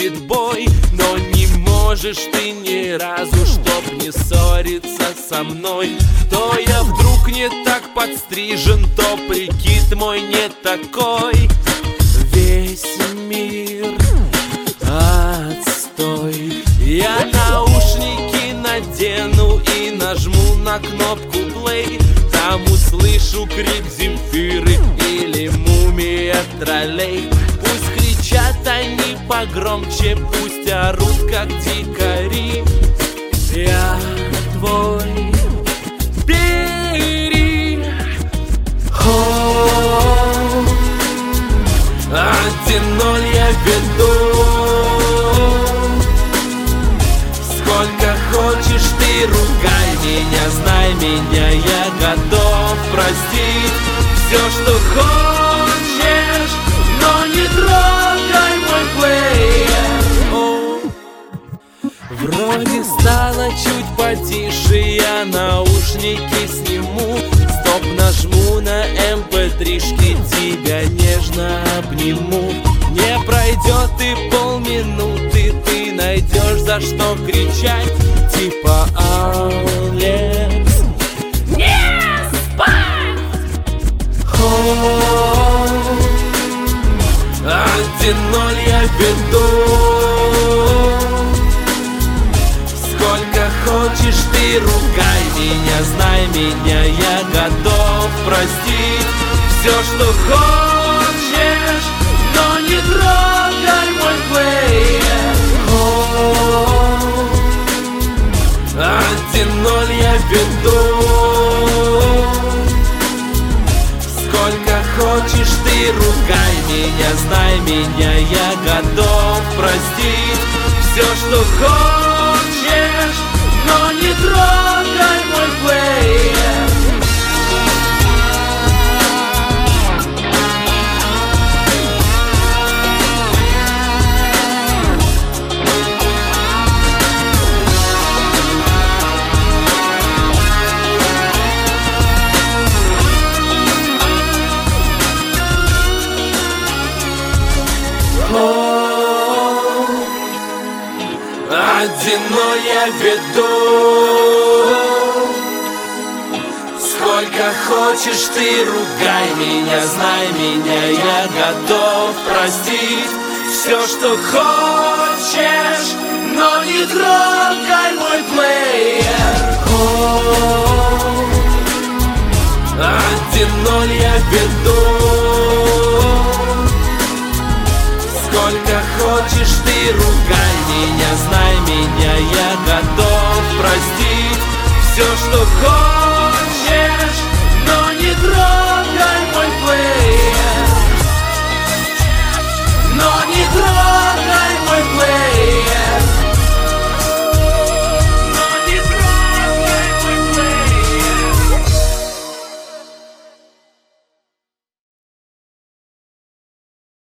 будет бой. Но не можешь ты ни разу, чтоб не ссориться со мной. То я вдруг не так подстрижен, то прикид мой не такой. Весь мир отстой. Я наушники надену и нажму на кнопку play. Там услышу крик Земфиры или мумия троллей. Пусть кричат они погромче, пусть орут как дикари. Я твой, бери. 1-0 я веду. Сколько хочешь ты ругай меня, знай меня, я готов простить все, что хочешь, но не трогай мой плеер. Вроде стало чуть потише, я наушники сниму. Стоп нажму на mp3-шки, тебя нежно обниму. Не пройдет и полминуты, ты найдешь за что кричать. Типа Алекс, не спать! 1-0 я веду. Сколько хочешь ты ругай меня, знай меня, я готов простить все, что хочешь, но не трогай мой плеер. 1-0 я веду. Сколько хочешь ты ругай меня, знай меня, я готов простить все, что хочешь, но не трогай мой плеер. Одиной я веду. Сколько хочешь ты ругай меня, знай меня, я готов простить все, что хочешь, но не трогай мой плеер. 1-0 я веду. Сколько хочешь ты ругай меня, знай меня, я готов простить все, что хочешь.